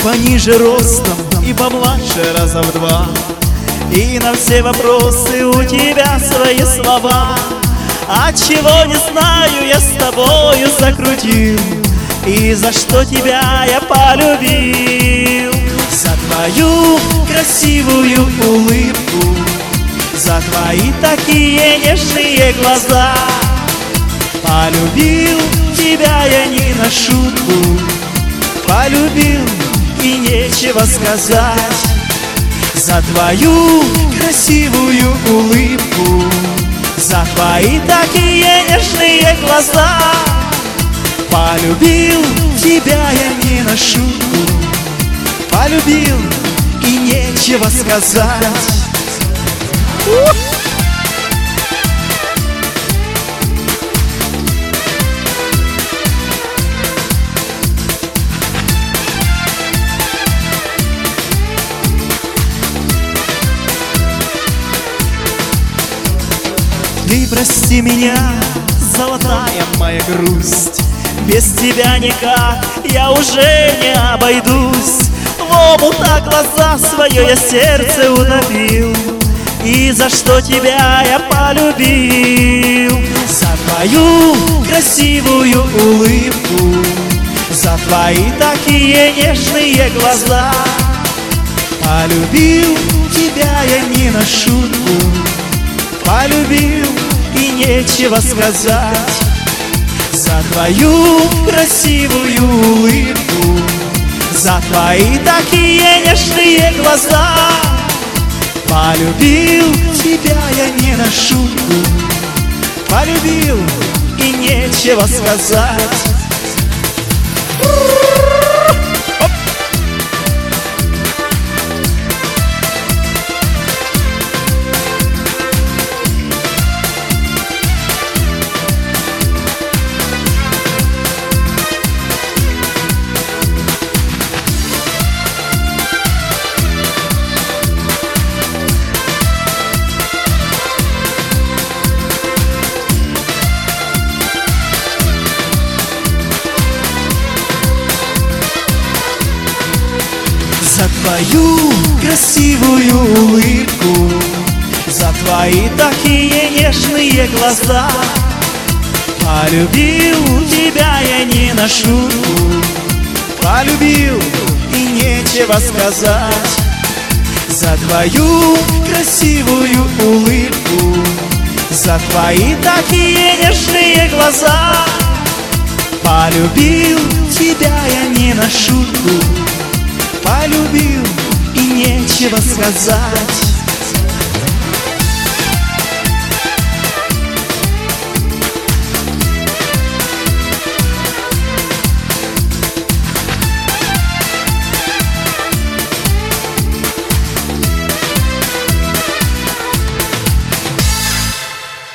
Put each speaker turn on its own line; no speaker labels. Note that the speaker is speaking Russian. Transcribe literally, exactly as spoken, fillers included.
пониже ростом и помладше раза в два. И на все вопросы у тебя свои слова. Отчего не знаю, я с тобою закрутил, и за что тебя я полюбил. За твою красивую улыбку, за твои такие нежные глаза. Полюбил тебя я не на шутку, полюбил и нечего сказать. За твою красивую улыбку, за твои такие нежные глаза. Полюбил тебя я не на шутку, полюбил и нечего сказать. Ты прости меня, золотая моя грусть, без тебя никак я уже не обойдусь. В омутах глаза свое я сердце утопил, и за что тебя я полюбил. За твою красивую улыбку, за твои такие нежные глаза. Полюбил тебя я не на шутку, полюбил и нечего сказать. За твою красивую улыбку, за твои такие нежные глаза. Полюбил тебя я не на шутку, полюбил и нечего сказать. За твою красивую улыбку, за твои такие нежные глаза. Полюбил тебя я не на шутку, полюбил и нечего сказать. За твою красивую улыбку, за твои такие нежные глаза. Полюбил тебя я не на шутку, полюбил и нечего сказать.